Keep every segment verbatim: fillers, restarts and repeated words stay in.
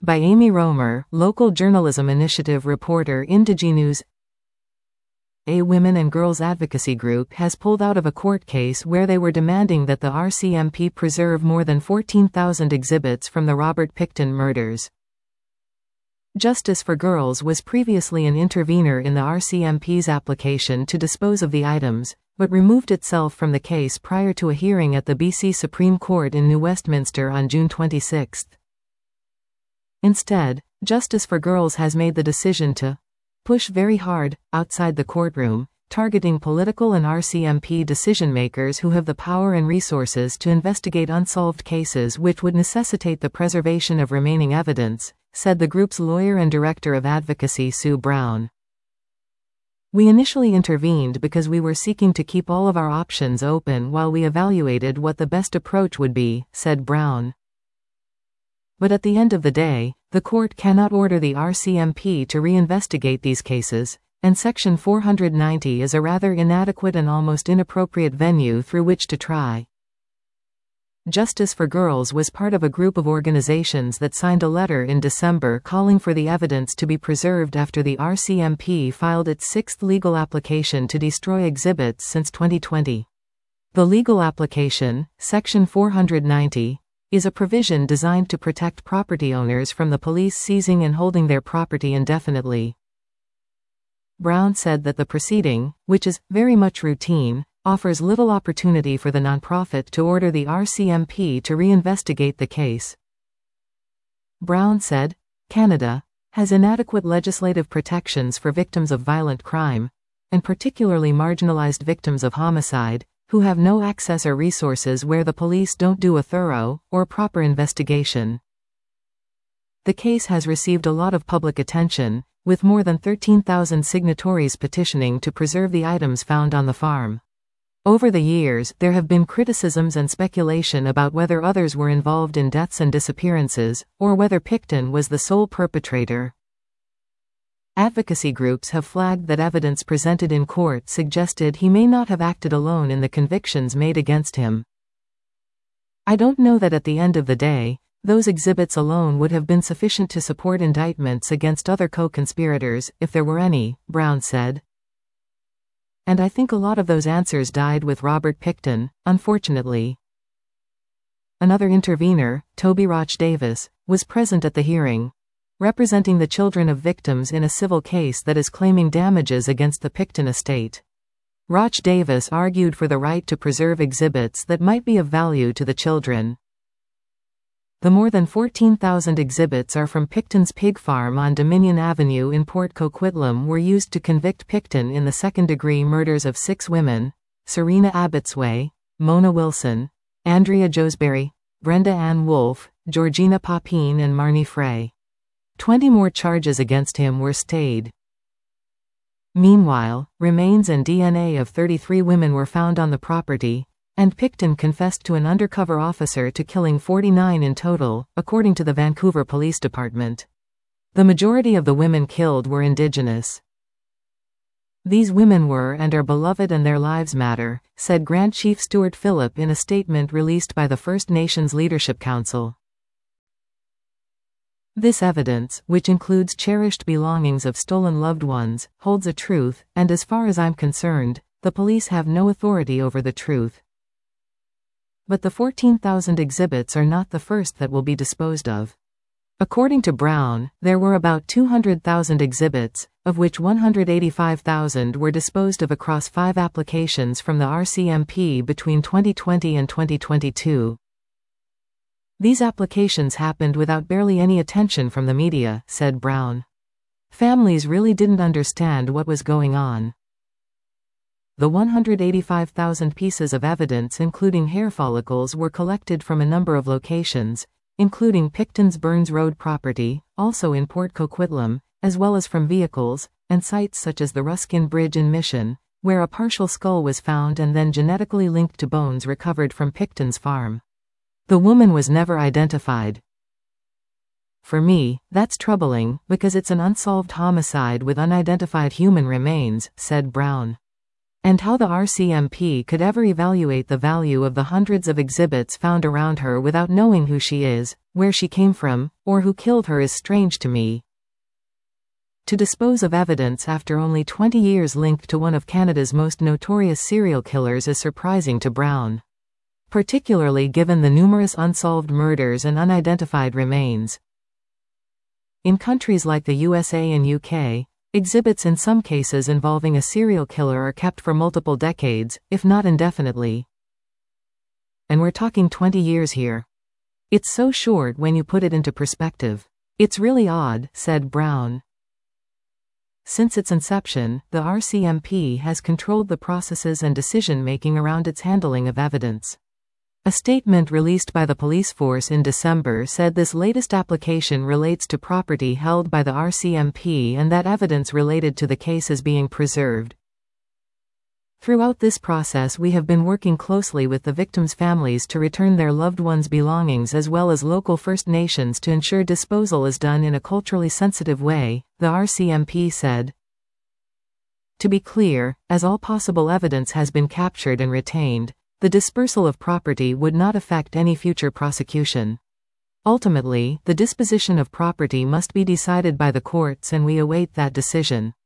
By Amy Romer, local journalism initiative reporter Indigenews. A women and girls advocacy group has pulled out of a court case where they were demanding that the R C M P preserve more than fourteen thousand exhibits from the Robert Pickton murders. Justice for Girls was previously an intervener in the R C M P's application to dispose of the items, but removed itself from the case prior to a hearing at the B C Supreme Court in New Westminster on June twenty-sixth. Instead, Justice for Girls has made the decision to push very hard, outside the courtroom, targeting political and R C M P decision-makers who have the power and resources to investigate unsolved cases which would necessitate the preservation of remaining evidence, said the group's lawyer and director of advocacy Sue Brown. We initially intervened because we were seeking to keep all of our options open while we evaluated what the best approach would be, said Brown. But at the end of the day, the court cannot order the R C M P to reinvestigate these cases, and Section four ninety is a rather inadequate and almost inappropriate venue through which to try. Justice for Girls was part of a group of organizations that signed a letter in December calling for the evidence to be preserved after the R C M P filed its sixth legal application to destroy exhibits since twenty twenty. The legal application, Section four ninety, is a provision designed to protect property owners from the police seizing and holding their property indefinitely. Brown said that the proceeding, which is very much routine, offers little opportunity for the nonprofit to order the R C M P to reinvestigate the case. Brown said, Canada has inadequate legislative protections for victims of violent crime, and particularly marginalized victims of homicide, who have no access or resources where the police don't do a thorough or proper investigation. The case has received a lot of public attention, with more than thirteen thousand signatories petitioning to preserve the items found on the farm. Over the years, there have been criticisms and speculation about whether others were involved in deaths and disappearances, or whether Pickton was the sole perpetrator. Advocacy groups have flagged that evidence presented in court suggested he may not have acted alone in the convictions made against him. I don't know that at the end of the day, those exhibits alone would have been sufficient to support indictments against other co-conspirators, if there were any, Brown said. And I think a lot of those answers died with Robert Pickton, unfortunately. Another intervener, Toby Roch Davis, was present at the hearing, representing the children of victims in a civil case that is claiming damages against the Pickton estate. Roch Davis argued for the right to preserve exhibits that might be of value to the children. The more than fourteen thousand exhibits are from Pickton's pig farm on Dominion Avenue in Port Coquitlam were used to convict Pickton in the second-degree murders of six women, Serena Abbotsway, Mona Wilson, Andrea Josberry, Brenda Ann Wolfe, Georgina Papine and Marnie Frey. Twenty more charges against him were stayed. Meanwhile, remains and D N A of thirty-three women were found on the property, and Pickton confessed to an undercover officer to killing forty-nine in total, according to the Vancouver Police Department. The majority of the women killed were Indigenous. These women were and are beloved and their lives matter, said Grand Chief Stuart Phillip in a statement released by the First Nations Leadership Council. This evidence, which includes cherished belongings of stolen loved ones, holds a truth, and as far as I'm concerned, the police have no authority over the truth. But the fourteen thousand exhibits are not the first that will be disposed of. According to Brown, there were about two hundred thousand exhibits, of which one hundred eighty-five thousand were disposed of across five applications from the R C M P between twenty twenty and twenty twenty-two. These applications happened without barely any attention from the media, said Brown. Families really didn't understand what was going on. The one hundred eighty-five thousand pieces of evidence including hair follicles were collected from a number of locations, including Pickton's Burns Road property, also in Port Coquitlam, as well as from vehicles, and sites such as the Ruskin Bridge in Mission, where a partial skull was found and then genetically linked to bones recovered from Pickton's farm. The woman was never identified. For me, that's troubling, because it's an unsolved homicide with unidentified human remains, said Brown. and how the R C M P could ever evaluate the value of the hundreds of exhibits found around her without knowing who she is, where she came from, or who killed her is strange to me. To dispose of evidence after only twenty years linked to one of Canada's most notorious serial killers is surprising to Brown, particularly given the numerous unsolved murders and unidentified remains. In countries like the U S A and U K, exhibits in some cases involving a serial killer are kept for multiple decades, if not indefinitely. And we're talking twenty years here. It's so short when you put it into perspective. It's really odd, said Brown. Since its inception, the R C M P has controlled the processes and decision-making around its handling of evidence. A statement released by the police force in December said this latest application relates to property held by the R C M P and that evidence related to the case is being preserved. Throughout this process, we have been working closely with the victims' families to return their loved ones' belongings as well as local First Nations to ensure disposal is done in a culturally sensitive way, the R C M P said. To be clear, as all possible evidence has been captured and retained, the dispersal of property would not affect any future prosecution. Ultimately, the disposition of property must be decided by the courts and we await that decision.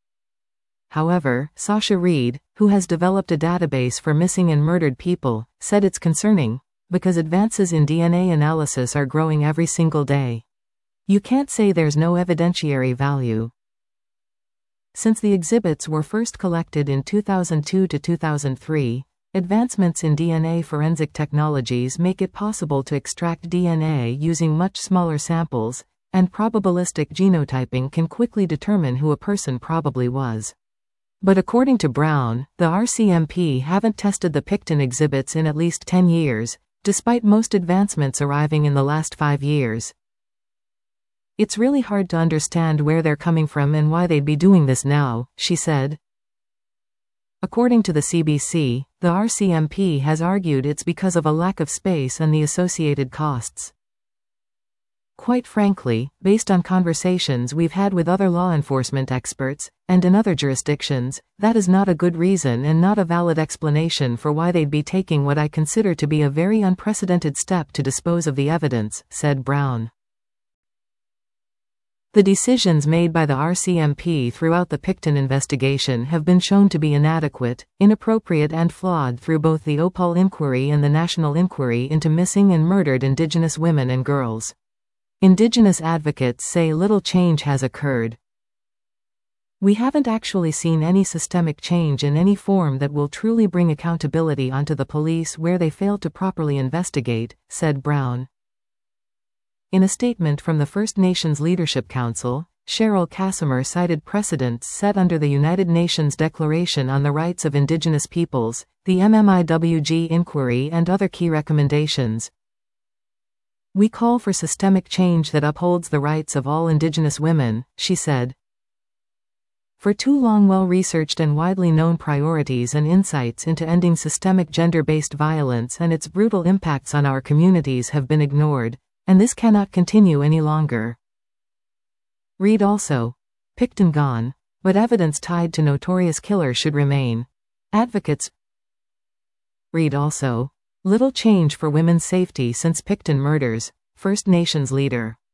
However, Sasha Reid, who has developed a database for missing and murdered people, said it's concerning, because advances in D N A analysis are growing every single day. You can't say there's no evidentiary value. Since the exhibits were first collected in two thousand two to two thousand three, advancements in D N A forensic technologies make it possible to extract D N A using much smaller samples, and probabilistic genotyping can quickly determine who a person probably was. But according to Brown, the R C M P haven't tested the Pickton exhibits in at least ten years, despite most advancements arriving in the last five years. It's really hard to understand where they're coming from and why they'd be doing this now, she said. According to the C B C, the R C M P has argued it's because of a lack of space and the associated costs. Quite frankly, based on conversations we've had with other law enforcement experts, and in other jurisdictions, that is not a good reason and not a valid explanation for why they'd be taking what I consider to be a very unprecedented step to dispose of the evidence, said Brown. The decisions made by the R C M P throughout the Pickton investigation have been shown to be inadequate, inappropriate and flawed through both the Opal Inquiry and the National Inquiry into Missing and Murdered Indigenous Women and Girls. Indigenous advocates say little change has occurred. We haven't actually seen any systemic change in any form that will truly bring accountability onto the police where they failed to properly investigate, said Brown. In a statement from the First Nations Leadership Council, Cheryl Casimir cited precedents set under the United Nations Declaration on the Rights of Indigenous Peoples, the M M I W G inquiry and other key recommendations. We call for systemic change that upholds the rights of all Indigenous women, she said. For too long, well-researched and widely known priorities and insights into ending systemic gender-based violence and its brutal impacts on our communities have been ignored, and this cannot continue any longer. Read also. Pickton gone, but evidence tied to notorious killer should remain. Advocates. Read also. Little change for women's safety since Pickton murders, First Nations leader.